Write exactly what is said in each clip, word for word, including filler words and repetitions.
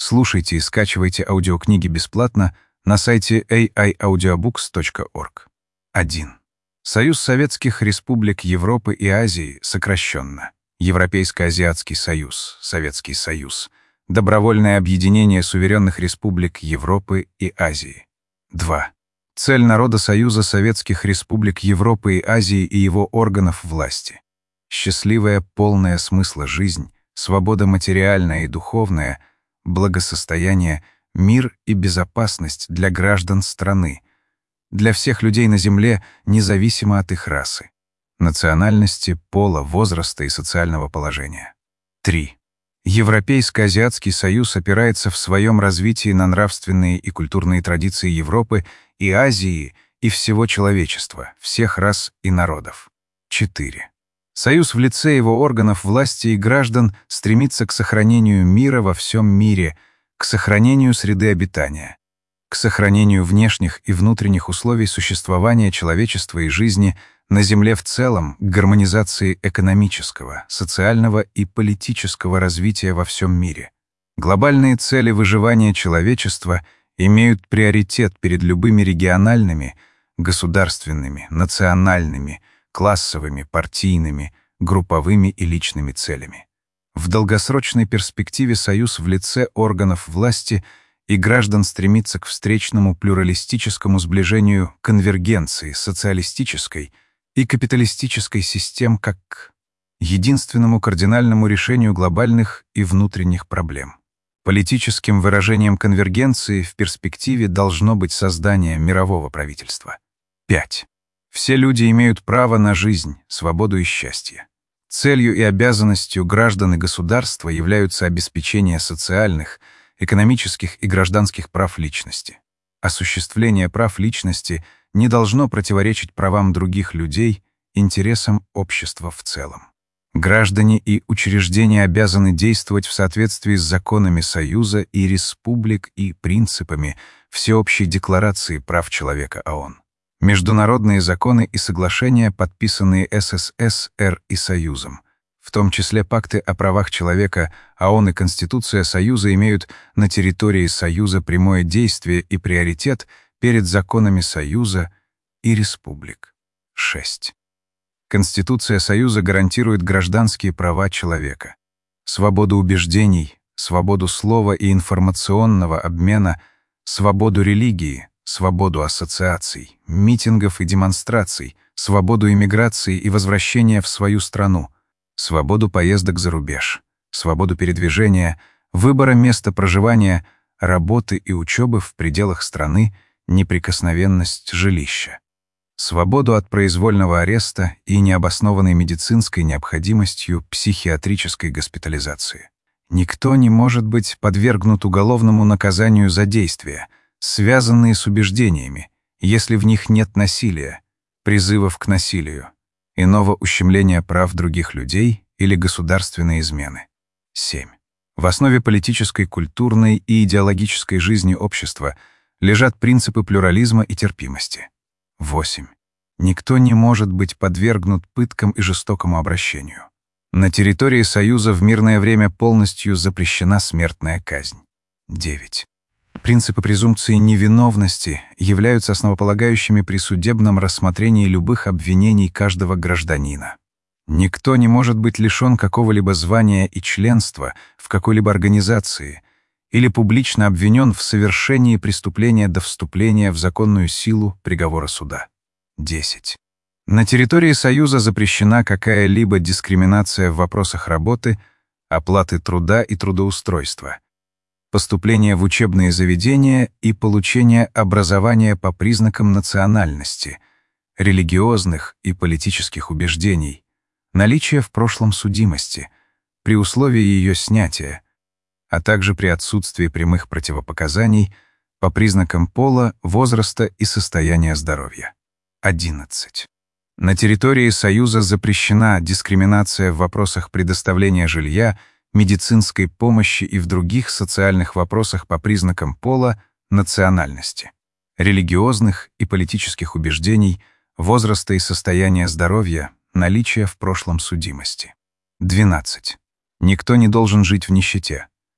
Слушайте и скачивайте аудиокниги бесплатно на сайте эй ай аудиобукс точка орг. один. Союз Советских Республик Европы и Азии, сокращенно. Европейско-Азиатский Союз, Советский Союз. Добровольное объединение суверенных республик Европы и Азии. два. Цель народа Союза Советских Республик Европы и Азии и его органов власти. Счастливая, полная смысла жизнь, свобода материальная и духовная, благосостояние, мир и безопасность для граждан страны, для всех людей на Земле, независимо от их расы, национальности, пола, возраста и социального положения. три. Европейско-Азиатский Союз опирается в своем развитии на нравственные и культурные традиции Европы и Азии и всего человечества, всех рас и народов. четыре. Союз в лице его органов власти и граждан стремится к сохранению мира во всем мире, к сохранению среды обитания, к сохранению внешних и внутренних условий существования человечества и жизни на Земле в целом, к гармонизации экономического, социального и политического развития во всем мире. Глобальные цели выживания человечества имеют приоритет перед любыми региональными, государственными, национальными, классовыми, партийными, групповыми и личными целями. В долгосрочной перспективе Союз в лице органов власти и граждан стремится к встречному плюралистическому сближению конвергенции социалистической и капиталистической систем как к единственному кардинальному решению глобальных и внутренних проблем. Политическим выражением конвергенции в перспективе должно быть создание мирового правительства. пять. Все люди имеют право на жизнь, свободу и счастье. Целью и обязанностью граждан и государства являются обеспечение социальных, экономических и гражданских прав личности. Осуществление прав личности не должно противоречить правам других людей, интересам общества в целом. Граждане и учреждения обязаны действовать в соответствии с законами Союза и республик и принципами Всеобщей декларации прав человека ООН. Международные законы и соглашения, подписанные эс эс эс эр и Союзом, в том числе пакты о правах человека, ООН и Конституция Союза имеют на территории Союза прямое действие и приоритет перед законами Союза и республик. шесть. Конституция Союза гарантирует гражданские права человека, свободу убеждений, свободу слова и информационного обмена, свободу религии, свободу ассоциаций, митингов и демонстраций, свободу иммиграции и возвращения в свою страну, свободу поездок за рубеж, свободу передвижения, выбора места проживания, работы и учебы в пределах страны, неприкосновенность жилища, свободу от произвольного ареста и необоснованной медицинской необходимостью психиатрической госпитализации. Никто не может быть подвергнут уголовному наказанию за действия, связанные с убеждениями, если в них нет насилия, призывов к насилию, иного ущемления прав других людей или государственной измены. семь. В основе политической, культурной и идеологической жизни общества лежат принципы плюрализма и терпимости. восемь. Никто не может быть подвергнут пыткам и жестокому обращению. На территории Союза в мирное время полностью запрещена смертная казнь. девять. Принципы презумпции невиновности являются основополагающими при судебном рассмотрении любых обвинений каждого гражданина. Никто не может быть лишен какого-либо звания и членства в какой-либо организации или публично обвинен в совершении преступления до вступления в законную силу приговора суда. десять. На территории Союза запрещена какая-либо дискриминация в вопросах работы, оплаты труда и трудоустройства, поступление в учебные заведения и получение образования по признакам национальности, религиозных и политических убеждений, наличие в прошлом судимости, при условии ее снятия, а также при отсутствии прямых противопоказаний по признакам пола, возраста и состояния здоровья. одиннадцать. На территории Союза запрещена дискриминация в вопросах предоставления жилья, медицинской помощи и в других социальных вопросах по признакам пола, национальности, религиозных и политических убеждений, возраста и состояния здоровья, наличия в прошлом судимости. двенадцать. Никто не должен жить в нищете.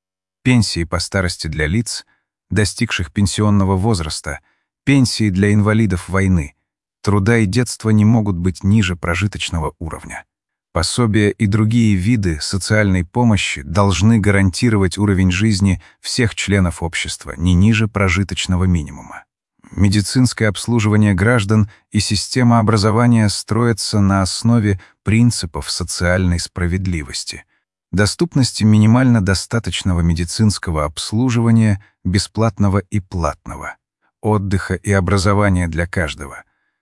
пенсии по старости для лиц, достигших пенсионного возраста, пенсии для инвалидов войны, труда и детства не могут быть ниже прожиточного уровня. Пособия и другие виды социальной помощи должны гарантировать уровень жизни всех членов общества не ниже прожиточного минимума. Медицинское обслуживание граждан и система образования строятся на основе принципов социальной справедливости, доступности минимально достаточного медицинского обслуживания, бесплатного и платного, отдыха и образования для каждого,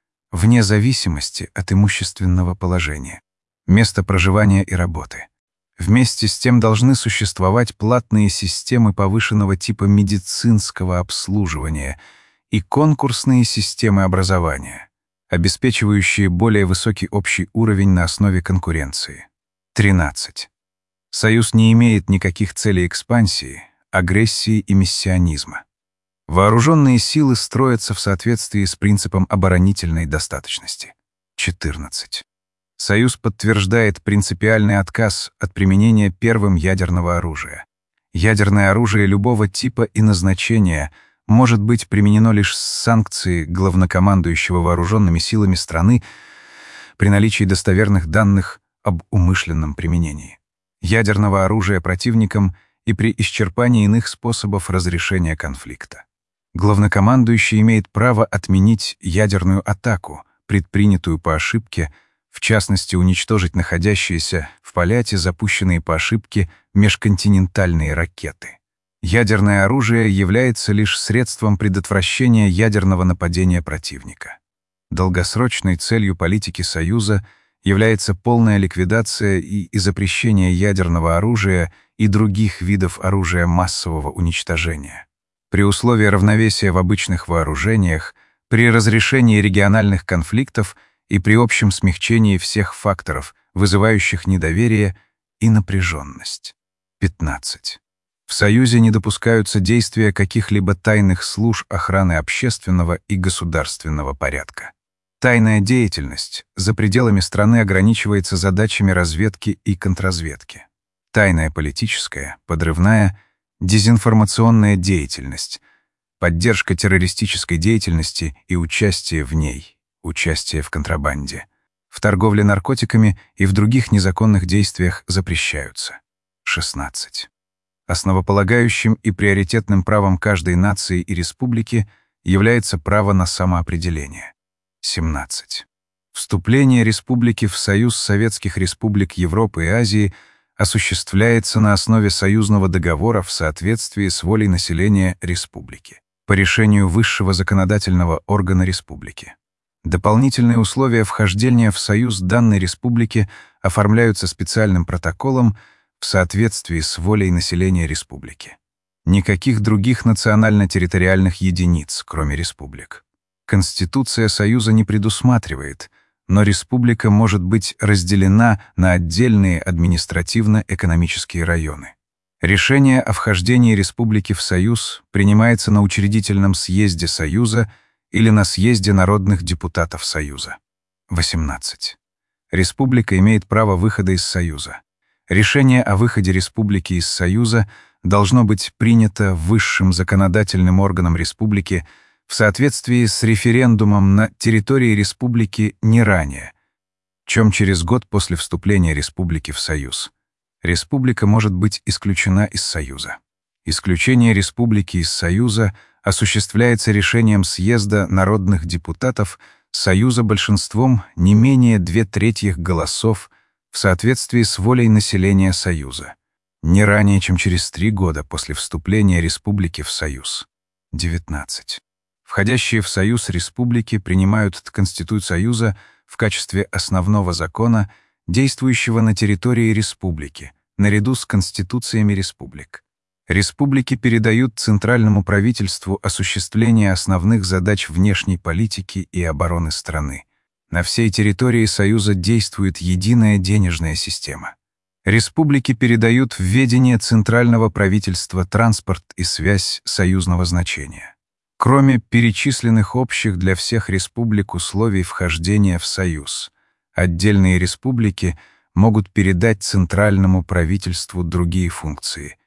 вне зависимости от имущественного положения, места проживания и работы. Вместе с тем должны существовать платные системы повышенного типа медицинского обслуживания и конкурсные системы образования, обеспечивающие более высокий общий уровень на основе конкуренции. тринадцать. Союз не имеет никаких целей экспансии, агрессии и миссионизма. Вооруженные силы строятся в соответствии с принципом оборонительной достаточности. четырнадцать. Союз подтверждает принципиальный отказ от применения первым ядерного оружия. Ядерное оружие любого типа и назначения может быть применено лишь с санкцией главнокомандующего вооруженными силами страны при наличии достоверных данных об умышленном применении ядерного оружия противником и при исчерпании иных способов разрешения конфликта. Главнокомандующий имеет право отменить ядерную атаку, предпринятую по ошибке, в частности, уничтожить находящиеся в полете запущенные по ошибке межконтинентальные ракеты. Ядерное оружие является лишь средством предотвращения ядерного нападения противника. Долгосрочной целью политики Союза является полная ликвидация и запрещение ядерного оружия и других видов оружия массового уничтожения. При условии равновесия в обычных вооружениях, при разрешении региональных конфликтов и при общем смягчении всех факторов, вызывающих недоверие и напряженность. пятнадцать. В Союзе не допускаются действия каких-либо тайных служб охраны общественного и государственного порядка. Тайная деятельность за пределами страны ограничивается задачами разведки и контрразведки. Тайная политическая, подрывная, дезинформационная деятельность, поддержка террористической деятельности и участие в ней, участие в контрабанде, в торговле наркотиками и в других незаконных действиях запрещаются. шестнадцать. Основополагающим и приоритетным правом каждой нации и республики является право на самоопределение. семнадцать. Вступление республики в Союз Советских Республик Европы и Азии осуществляется на основе союзного договора в соответствии с волей населения республики, по решению высшего законодательного органа республики. Дополнительные условия вхождения в Союз данной республики оформляются специальным протоколом в соответствии с волей населения республики. Никаких других национально-территориальных единиц, кроме республик. Конституция Союза не предусматривает, но республика может быть разделена на отдельные административно-экономические районы. Решение о вхождении республики в Союз принимается на учредительном съезде Союза или на съезде народных депутатов Союза. восемнадцать. Республика имеет право выхода из Союза. Решение о выходе республики из Союза должно быть принято высшим законодательным органом республики в соответствии с референдумом на территории республики не ранее, чем через год после вступления республики в Союз. Республика может быть исключена из Союза. Исключение республики из Союза осуществляется решением съезда народных депутатов Союза большинством не менее две трети голосов в соответствии с волей населения Союза, не ранее, чем через три года после вступления республики в Союз. девятнадцать. Входящие в Союз республики принимают Конституцию Союза в качестве основного закона, действующего на территории республики, наряду с конституциями республик. Республики передают центральному правительству осуществление основных задач внешней политики и обороны страны. На всей территории Союза действует единая денежная система. Республики передают в ведение центрального правительства транспорт и связь союзного значения. Кроме перечисленных общих для всех республик условий вхождения в Союз, отдельные республики могут передать центральному правительству другие функции,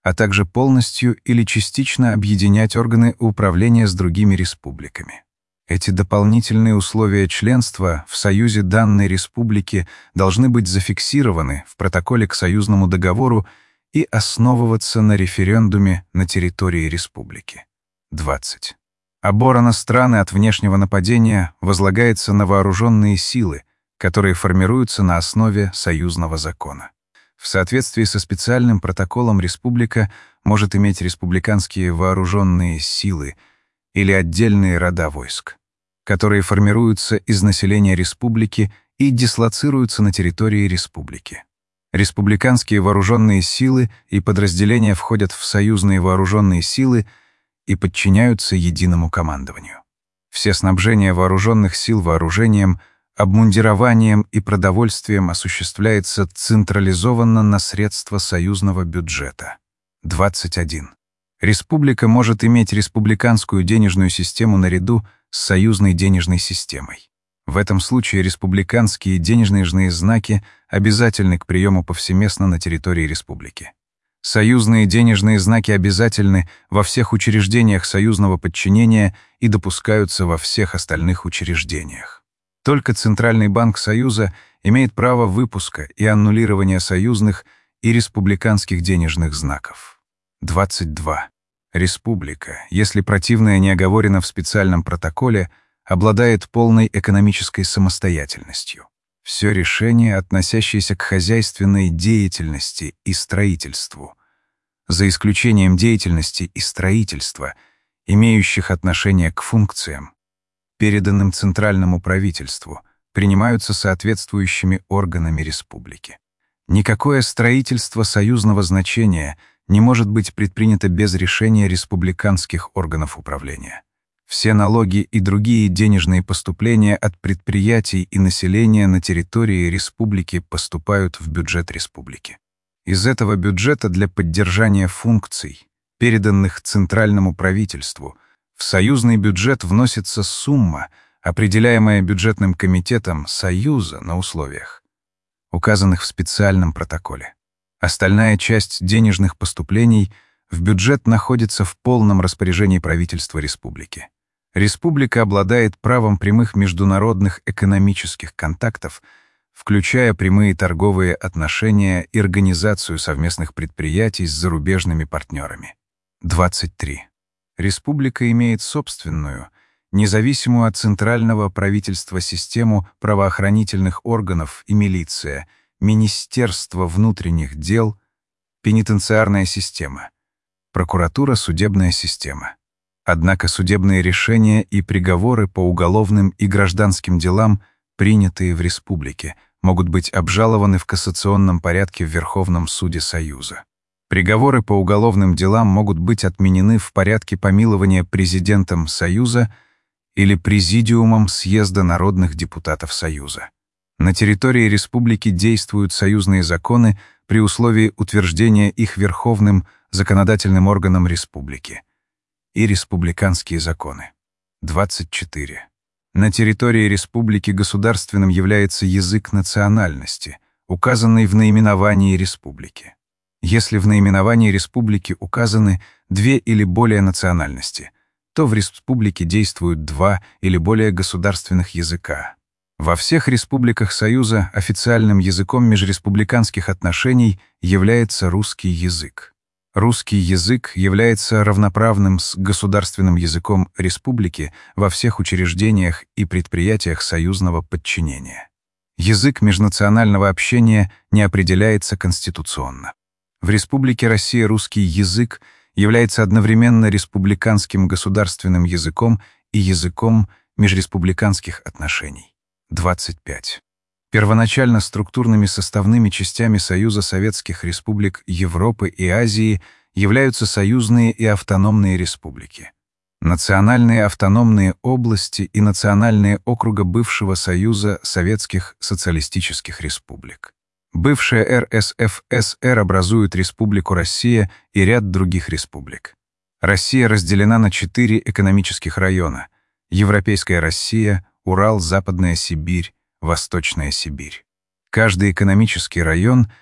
а также полностью или частично объединять органы управления с другими республиками. Эти дополнительные условия членства в Союзе данной республики должны быть зафиксированы в протоколе к союзному договору и основываться на референдуме на территории республики. двадцать. Оборона страны от внешнего нападения возлагается на вооруженные силы, которые формируются на основе союзного закона. В соответствии со специальным протоколом республика может иметь республиканские вооруженные силы или отдельные рода войск, которые формируются из населения республики и дислоцируются на территории республики. Республиканские вооруженные силы и подразделения входят в союзные вооруженные силы и подчиняются единому командованию. Все снабжения вооруженных сил вооружением, обмундированием и продовольствием осуществляется централизованно на средства союзного бюджета. двадцать один. Республика может иметь республиканскую денежную систему наряду с союзной денежной системой. В этом случае республиканские денежные знаки обязательны к приему повсеместно на территории республики. Союзные денежные знаки обязательны во всех учреждениях союзного подчинения и допускаются во всех остальных учреждениях. Только Центральный банк Союза имеет право выпуска и аннулирования союзных и республиканских денежных знаков. двадцать два. Республика, если противное не оговорено в специальном протоколе, обладает полной экономической самостоятельностью. Все решения, относящиеся к хозяйственной деятельности и строительству, за исключением деятельности и строительства, имеющих отношение к функциям, переданным центральному правительству, принимаются соответствующими органами республики. Никакое строительство союзного значения не может быть предпринято без решения республиканских органов управления. Все налоги и другие денежные поступления от предприятий и населения на территории республики поступают в бюджет республики. Из этого бюджета для поддержания функций, переданных центральному правительству, в союзный бюджет вносится сумма, определяемая бюджетным комитетом Союза на условиях, указанных в специальном протоколе. Остальная часть денежных поступлений в бюджет находится в полном распоряжении правительства республики. Республика обладает правом прямых международных экономических контактов, включая прямые торговые отношения и организацию совместных предприятий с зарубежными партнерами. двадцать три. Республика имеет собственную, независимую от центрального правительства систему правоохранительных органов и милиция, Министерство внутренних дел, пенитенциарная система, прокуратура, судебная система. Однако судебные решения и приговоры по уголовным и гражданским делам, принятые в республике, могут быть обжалованы в кассационном порядке в Верховном суде Союза. Приговоры по уголовным делам могут быть отменены в порядке помилования президентом Союза или Президиумом Съезда народных депутатов Союза. На территории республики действуют союзные законы при условии утверждения их верховным законодательным органом республики и республиканские законы. двадцать четыре. На территории республики государственным является язык национальности, указанный в наименовании республики. Если в наименовании республики указаны две или более национальности, то в республике действуют два или более государственных языка. Во всех республиках Союза официальным языком межреспубликанских отношений является русский язык. Русский язык является равноправным с государственным языком республики во всех учреждениях и предприятиях союзного подчинения. Язык межнационального общения не определяется конституционно. В Республике Россия русский язык является одновременно республиканским государственным языком и языком межреспубликанских отношений. двадцать пять. Первоначально структурными составными частями Союза Советских Республик Европы и Азии являются союзные и автономные республики. Национальные автономные области и национальные округа бывшего Союза Советских Социалистических Республик. Бывшая эр эс эф эс эр образует Республику Россия и ряд других республик. Россия разделена на четыре экономических района: Европейская Россия, Урал, Западная Сибирь, Восточная Сибирь. Каждый экономический район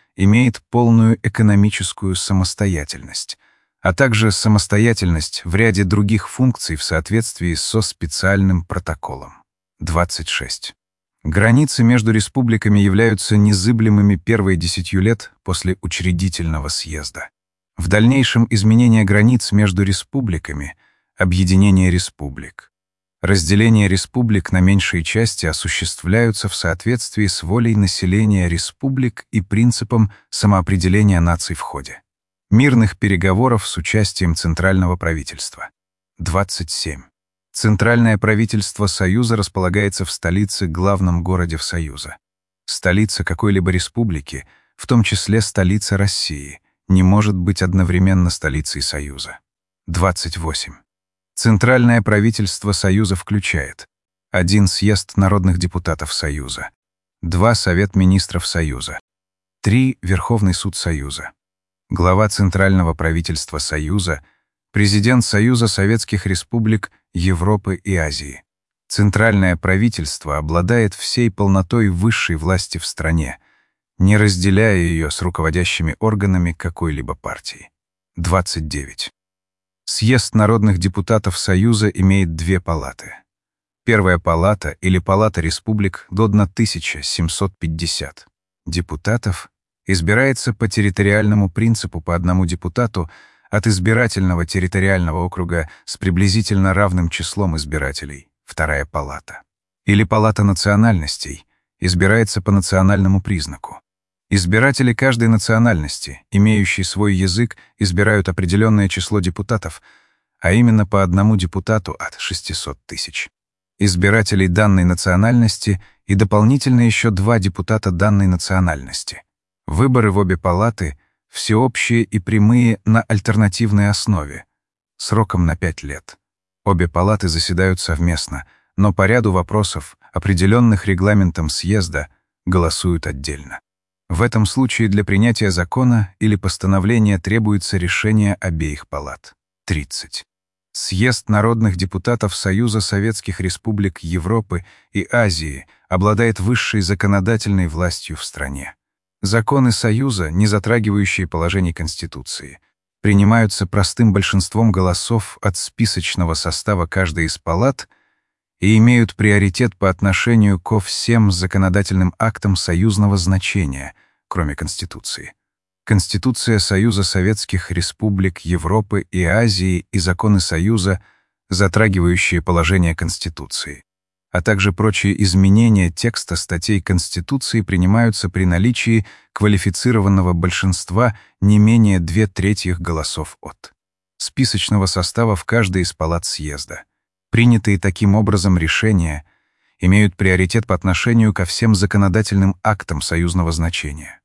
имеет полную экономическую самостоятельность, а также самостоятельность в ряде других функций в соответствии со специальным протоколом. двадцать шесть. Границы между республиками являются незыблемыми первые десятью лет после учредительного съезда. В дальнейшем изменение границ между республиками, объединение республик. Разделение республик на меньшие части осуществляются в соответствии с волей населения республик и принципом самоопределения наций в ходе мирных переговоров с участием Центрального правительства. двадцать семь. Центральное правительство Союза располагается в столице, главном городе в Союза. Столица какой-либо республики, в том числе столица России, не может быть одновременно столицей Союза. двадцать восемь. Центральное правительство Союза включает: один Съезд народных депутатов Союза, два Совет министров Союза, три Верховный суд Союза, глава Центрального правительства Союза, президент Союза Советских Республик Европы и Азии. Центральное правительство обладает всей полнотой высшей власти в стране, не разделяя ее с руководящими органами какой-либо партии. двадцать девять. Съезд народных депутатов Союза имеет две палаты. Первая палата или палата республик до тысяча семьсот пятьдесят депутатов избирается по территориальному принципу по одному депутату от избирательного территориального округа с приблизительно равным числом избирателей. Вторая палата. Или палата национальностей избирается по национальному признаку. Избиратели каждой национальности, имеющие свой язык, избирают определенное число депутатов, а именно по одному депутату от шестисот тысяч. Избирателей данной национальности и дополнительно еще два депутата данной национальности. Выборы в обе палаты всеобщие и прямые на альтернативной основе, сроком на пять лет. Обе палаты заседают совместно, но по ряду вопросов, определенных регламентом съезда, голосуют отдельно. В этом случае для принятия закона или постановления требуется решение обеих палат. тридцать. Съезд народных депутатов Союза Советских Республик Европы и Азии обладает высшей законодательной властью в стране. Законы Союза, не затрагивающие положений Конституции, принимаются простым большинством голосов от списочного состава каждой из палат и имеют приоритет по отношению ко всем законодательным актам союзного значения, кроме Конституции. Конституция Союза Советских Республик Европы и Азии и законы Союза, затрагивающие положения Конституции, а также прочие изменения текста статей Конституции принимаются при наличии квалифицированного большинства не менее две трети голосов от списочного состава в каждой из палат съезда. Принятые таким образом решения имеют приоритет по отношению ко всем законодательным актам союзного значения.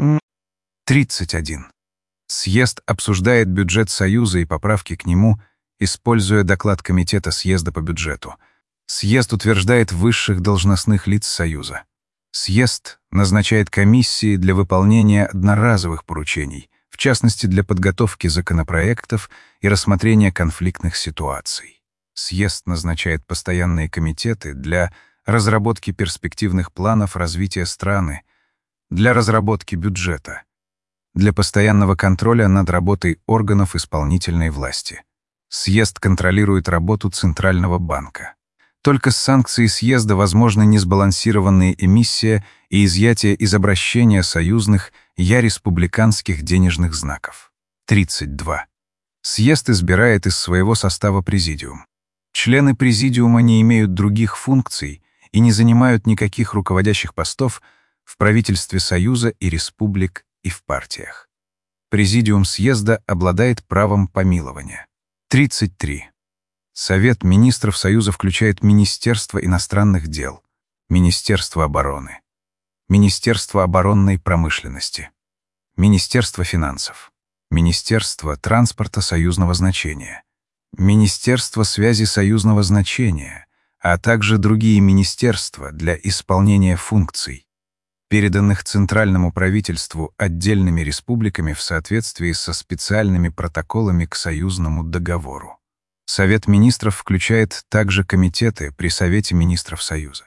тридцать один. Съезд обсуждает бюджет Союза и поправки к нему, используя доклад Комитета съезда по бюджету. Съезд утверждает высших должностных лиц Союза. Съезд назначает комиссии для выполнения одноразовых поручений, в частности для подготовки законопроектов и рассмотрения конфликтных ситуаций. Съезд назначает постоянные комитеты для разработки перспективных планов развития страны, для разработки бюджета, для постоянного контроля над работой органов исполнительной власти. Съезд контролирует работу Центрального банка. Только с санкцией съезда возможны несбалансированные эмиссия и изъятие из обращения союзных я-республиканских денежных знаков. тридцать два. Съезд избирает из своего состава президиум. Члены президиума не имеют других функций и не занимают никаких руководящих постов в правительстве Союза и республик и в партиях. Президиум съезда обладает правом помилования. тридцать три. Совет министров Союза включает Министерство иностранных дел, Министерство обороны, Министерство оборонной промышленности, Министерство финансов, Министерство транспорта союзного значения, Министерство связи союзного значения, а также другие министерства для исполнения функций, переданных Центральному правительству отдельными республиками в соответствии со специальными протоколами к союзному договору. Совет министров включает также комитеты при Совете министров Союза.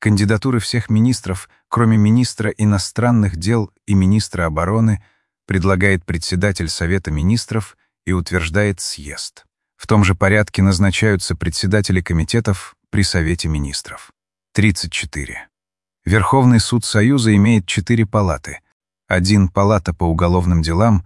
Кандидатуры всех министров, кроме министра иностранных дел и министра обороны, предлагает председатель Совета министров и утверждает съезд. В том же порядке назначаются председатели комитетов при Совете министров. тридцать четыре. Верховный суд Союза имеет четыре палаты. Один палата по уголовным делам,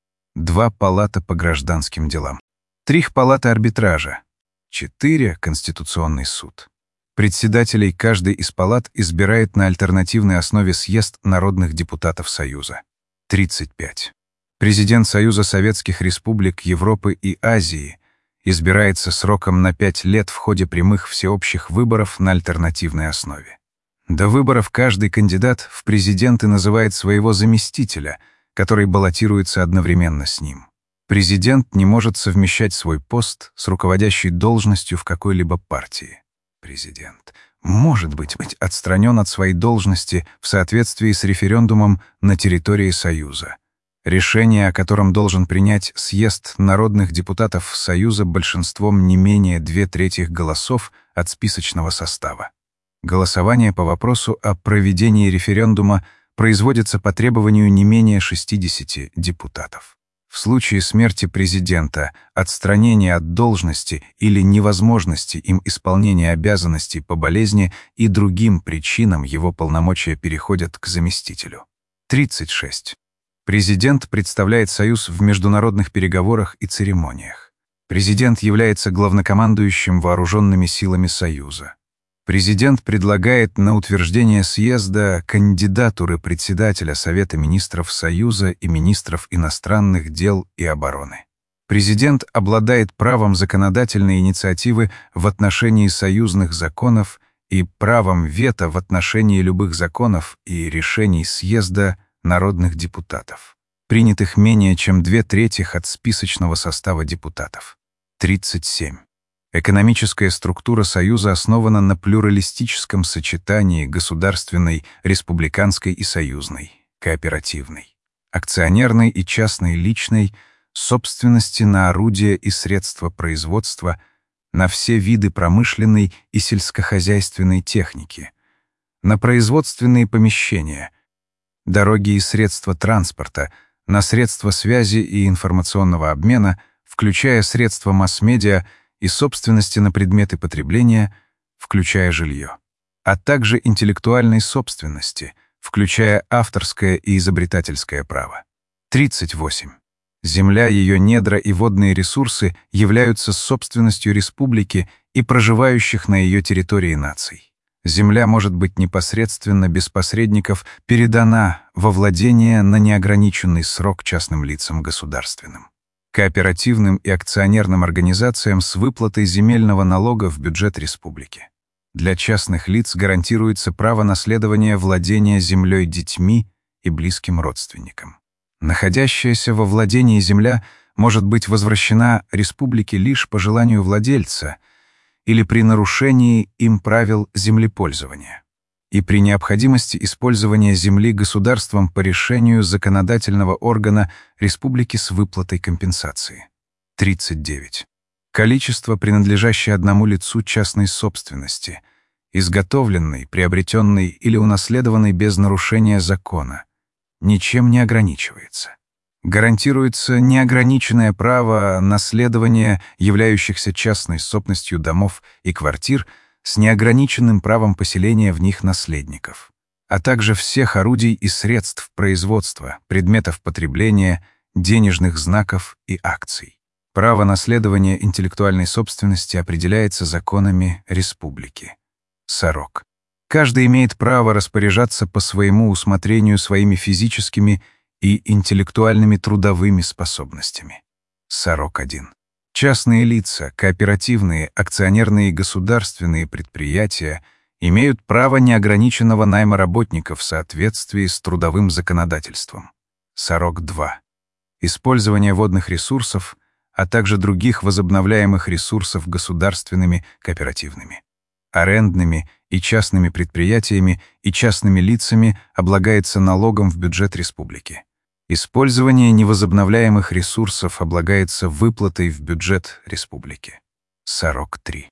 два палата по гражданским делам, три палаты арбитража, четыре Конституционный суд. Председателей каждой из палат избирает на альтернативной основе съезд народных депутатов Союза. тридцать пять. Президент Союза Советских Республик Европы и Азии избирается сроком на пять лет в ходе прямых всеобщих выборов на альтернативной основе. До выборов каждый кандидат в президенты называет своего заместителя, который баллотируется одновременно с ним. Президент не может совмещать свой пост с руководящей должностью в какой-либо партии. Президент может быть отстранен от своей должности в соответствии с референдумом на территории Союза. Решение, о котором должен принять съезд народных депутатов Союза большинством не менее две трети голосов от списочного состава. Голосование по вопросу о проведении референдума производится по требованию не менее шестидесяти депутатов. В случае смерти президента, отстранения от должности или невозможности им исполнения обязанностей по болезни и другим причинам его полномочия переходят к заместителю. тридцать шесть. Президент представляет Союз в международных переговорах и церемониях. Президент является главнокомандующим вооруженными силами Союза. Президент предлагает на утверждение съезда кандидатуры председателя Совета министров Союза и министров иностранных дел и обороны. Президент обладает правом законодательной инициативы в отношении союзных законов и правом вето в отношении любых законов и решений съезда народных депутатов, принятых менее чем две трети от списочного состава депутатов. тридцать семь. Экономическая структура Союза основана на плюралистическом сочетании государственной, республиканской и союзной, кооперативной, акционерной и частной личной, собственности на орудия и средства производства, на все виды промышленной и сельскохозяйственной техники, на производственные помещения, дороги и средства транспорта, на средства связи и информационного обмена, включая средства масс-медиа, и собственности на предметы потребления, включая жилье, а также интеллектуальной собственности, включая авторское и изобретательское право. тридцать восемь. Земля, ее недра и водные ресурсы являются собственностью республики и проживающих на ее территории наций. Земля может быть непосредственно, без посредников, передана во владение на неограниченный срок частным лицам государственным, кооперативным и акционерным организациям с выплатой земельного налога в бюджет республики. Для частных лиц гарантируется право наследования владения землей детьми и близким родственникам. Находящаяся во владении земля может быть возвращена республике лишь по желанию владельца или при нарушении им правил землепользования и при необходимости использования земли государством по решению законодательного органа республики с выплатой компенсации. тридцать девять. Количество, принадлежащее одному лицу частной собственности, изготовленной, приобретенной или унаследованной без нарушения закона, ничем не ограничивается. Гарантируется неограниченное право наследования являющихся частной собственностью домов и квартир с неограниченным правом поселения в них наследников, а также всех орудий и средств производства, предметов потребления, денежных знаков и акций. Право наследования интеллектуальной собственности определяется законами республики. сорок. Каждый имеет право распоряжаться по своему усмотрению своими физическими и интеллектуальными трудовыми способностями. сорок один. Частные лица, кооперативные, акционерные и государственные предприятия имеют право неограниченного найма работников в соответствии с трудовым законодательством. сорок два. Использование водных ресурсов, а также других возобновляемых ресурсов государственными, кооперативными, арендными и частными предприятиями и частными лицами облагается налогом в бюджет республики. Использование невозобновляемых ресурсов облагается выплатой в бюджет республики. сорок три.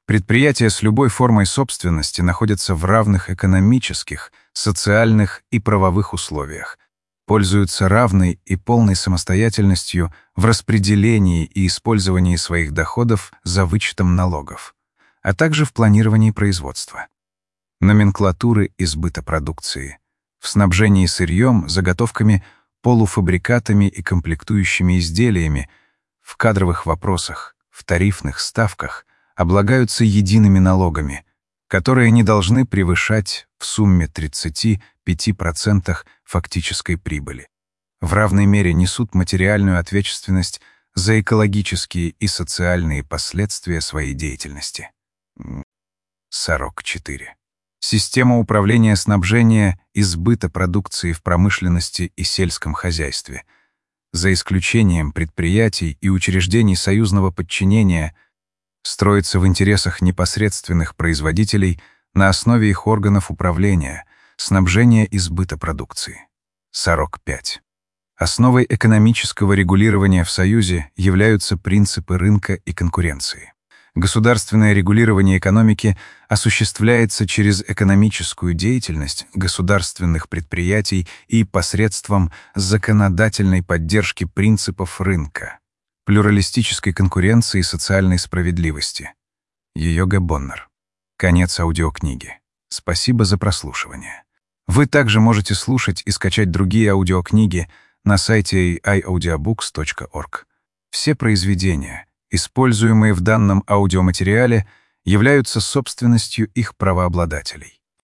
Предприятия с любой формой собственности находятся в равных экономических, социальных и правовых условиях, пользуются равной и полной самостоятельностью в распределении и использовании своих доходов за вычетом налогов, а также в планировании производства, номенклатуры и сбыта продукции, в снабжении сырьем, заготовками, полуфабрикатами и комплектующими изделиями, в кадровых вопросах, в тарифных ставках, облагаются едиными налогами, которые не должны превышать в сумме тридцати пяти процентов фактической прибыли. В равной мере несут материальную ответственность за экологические и социальные последствия своей деятельности. сорок четыре. Система управления снабжения и сбыта продукции в промышленности и сельском хозяйстве, за исключением предприятий и учреждений союзного подчинения, строится в интересах непосредственных производителей на основе их органов управления, снабжения и сбыта продукции. сорок пять. Основой экономического регулирования в Союзе являются принципы рынка и конкуренции. Государственное регулирование экономики осуществляется через экономическую деятельность государственных предприятий и посредством законодательной поддержки принципов рынка, плюралистической конкуренции и социальной справедливости. Йога Боннер. Конец аудиокниги. Спасибо за прослушивание. Вы также можете слушать и скачать другие аудиокниги на сайте эй ай аудиобукс точка орг. Все произведения, используемые в данном аудиоматериале, являются собственностью их правообладателей.